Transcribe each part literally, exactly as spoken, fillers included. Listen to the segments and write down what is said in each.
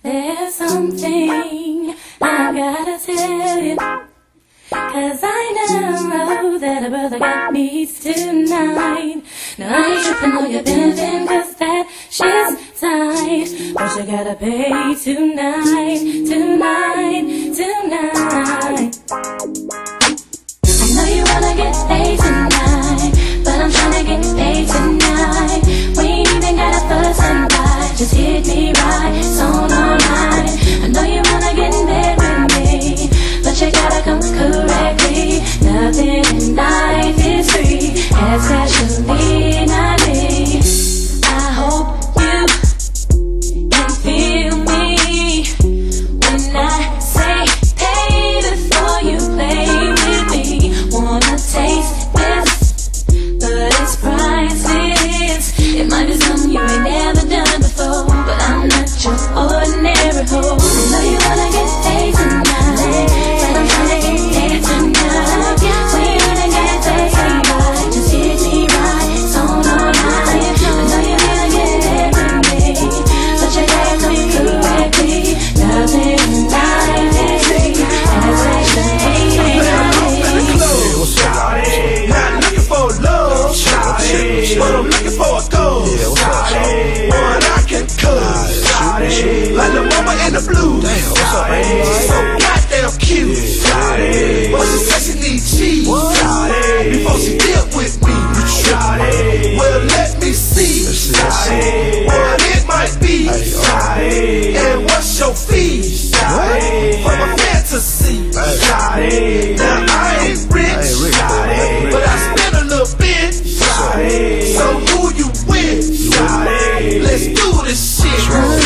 There's something I gotta tell you, 'cause I know that a brother got needs tonight. Now I ain't tripping on your Benetton, 'cause that shit's tight. But you gotta pay tonight, tonight, tonight. I know you wanna get paid tonight, but I'm tryna get paid tonight. We ain't even gotta fuss and fight, just hit me right, song online. I know you wanna get in bed with me, but you gotta come correctly. Nothing in life is free, especially not me. I hope you can feel me when I say pay before you play with me. Wanna taste this, but it's priceless. It might be something you ain't never done before, but I'm not your ordinary hoe. I know you wanna get paid tonight, but I'm tryna get paid tonight. We ain't even gotta say somebody, just hit me right, song online. I know you wanna get paid with me, but you gotta come correctly. Nothing in life is free, especially not me. Not looking for love, but I'm looking for a goal. One I can cut, like the mama in the blues. So goddamn cute, but she said she need cheese before she deal with me. Well, let me see what it might be, and what's your fee for my fantasy. Now I ain't rich, but I spend a little bit. So who you with? Let's do this shit.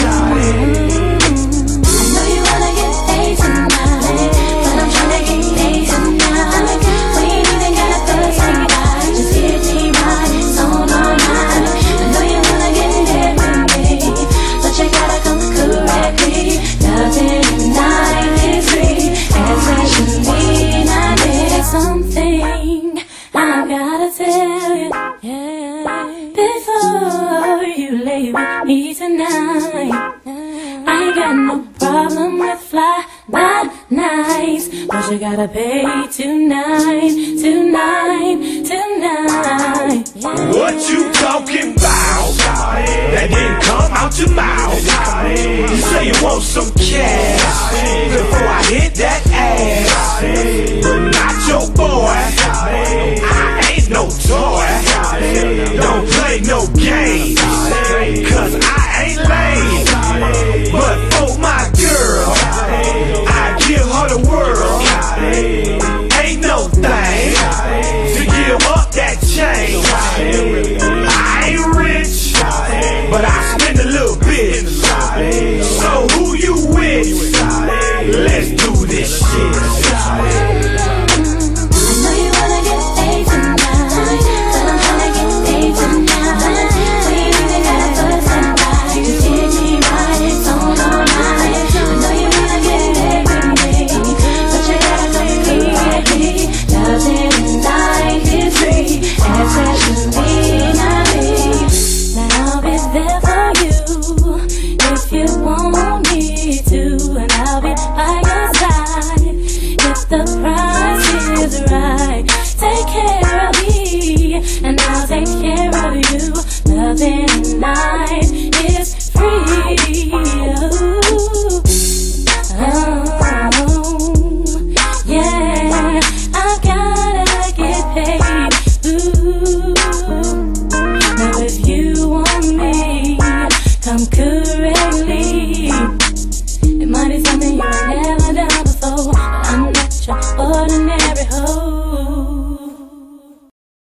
Something I gotta tell you, yeah, before you lay with me tonight. I ain't got no problem with fly by nights, but you gotta pay tonight, tonight, tonight. Yeah. What you talking about? That didn't come out your mouth. You say you want some cash before I hit that ass, but not your boy. I ain't no toy. Don't play no games, 'cause I ain't lame. But for my girl, I give her the world. Ain't no thing to give up that chain. I ain't rich, but I spend a little bit. So who you with? Let's do this shit. Now I'll be there for you if you want me to.